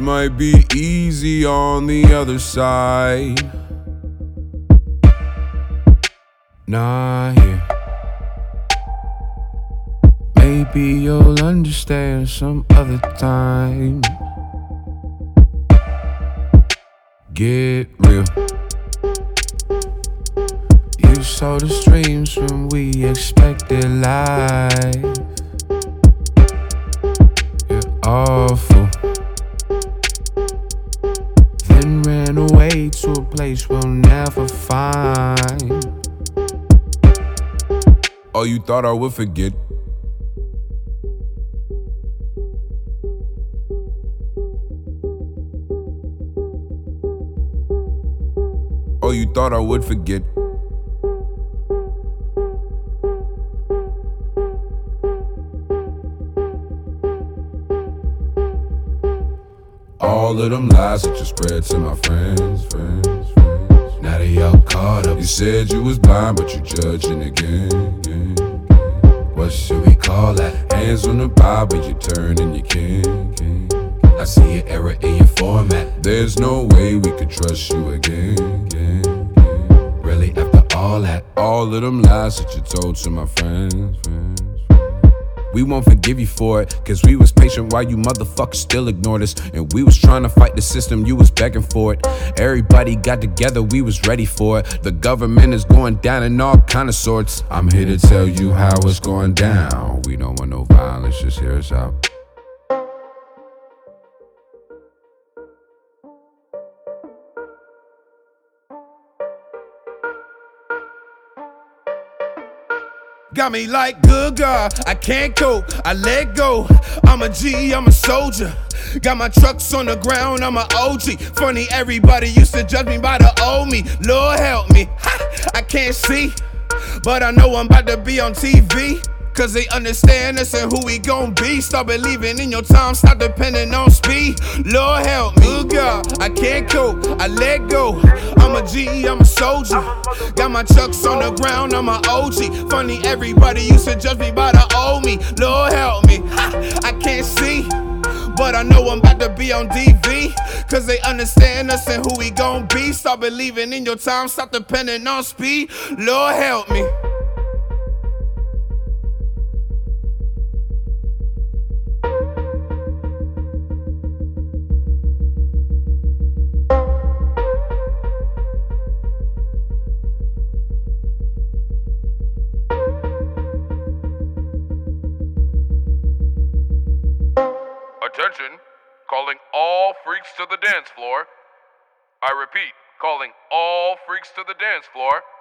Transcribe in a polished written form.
might be easy on the other side. Not here. Maybe you'll understand some other time. Get real. You saw the streams when we expected life. You're awful. Then ran away to a place we'll never find. Oh, you thought I would forget? Oh, you thought I would forget? All of them lies that you spread to my friends. Now they all caught up. You said you was blind, but you judging again. What should we call that? Hands on the Bible, you turn and you can. I see an error in your format. There's no way we could trust you again. Really, after all that, all of them lies that you told to my friends. We won't forgive you for it, cause we was patient while you motherfuckers still ignored us. And we was trying to fight the system, you was begging for it. Everybody got together, we was ready for it. The government is going down in all kind of sorts. I'm here to tell you how it's going down. We don't want no violence, just hear us out. Got me like, good God, I can't cope, I let go. I'm a G, I'm a soldier. Got my trucks on the ground, I'm a OG. Funny, everybody used to judge me by the old me. Lord help me, ha, I can't see, but I know I'm about to be on TV. Cause they understand us and who we gon' be. Start believing in your time, stop depending on speed. Lord help me, good God, I can't cope, I let go. I'm a G, I'm a soldier. Got my chucks on the ground, I'm a OG. Funny, everybody used to judge me by the old me. Lord help me, ha, I can't see, but I know I'm about to be on DV. Cause they understand us and who we gon' be. Start believing in your time, stop depending on speed. Lord help me. Attention, calling all freaks to the dance floor. I repeat, calling all freaks to the dance floor.